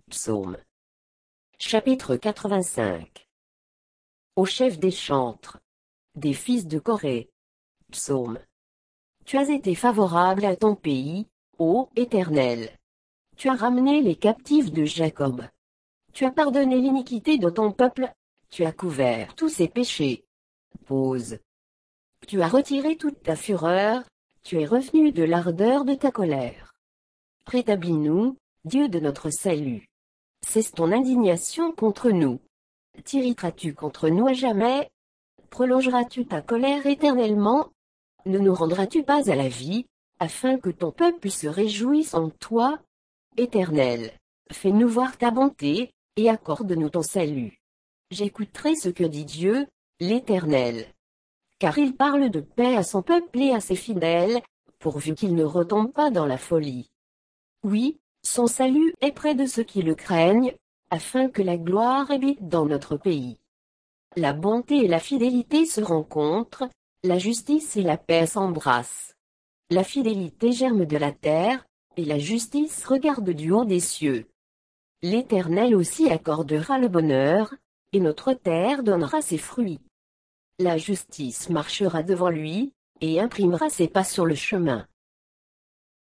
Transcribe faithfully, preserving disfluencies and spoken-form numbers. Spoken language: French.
Psaume. Chapitre quatre-vingt-cinq. Au chef des chantres, des fils de Corée. Psaume. Tu as été favorable à ton pays, ô Éternel. Tu as ramené les captifs de Jacob. Tu as pardonné l'iniquité de ton peuple, tu as couvert tous ses péchés. Pause. Tu as retiré toute ta fureur, tu es revenu de l'ardeur de ta colère. Rétablis-nous, Dieu de notre salut. Cesse ton indignation contre nous. T'irriteras-tu contre nous à jamais? Prolongeras-tu ta colère éternellement? Ne nous rendras-tu pas à la vie, afin que ton peuple se réjouisse en toi? Éternel, fais-nous voir ta bonté, et accorde-nous ton salut. J'écouterai ce que dit Dieu, l'Éternel. Car il parle de paix à son peuple et à ses fidèles, pourvu qu'il ne retombe pas dans la folie. Oui, son salut est près de ceux qui le craignent, afin que la gloire habite dans notre pays. La bonté et la fidélité se rencontrent, la justice et la paix s'embrassent. La fidélité germe de la terre, et la justice regarde du haut des cieux. L'Éternel aussi accordera le bonheur, et notre terre donnera ses fruits. La justice marchera devant lui, et imprimera ses pas sur le chemin.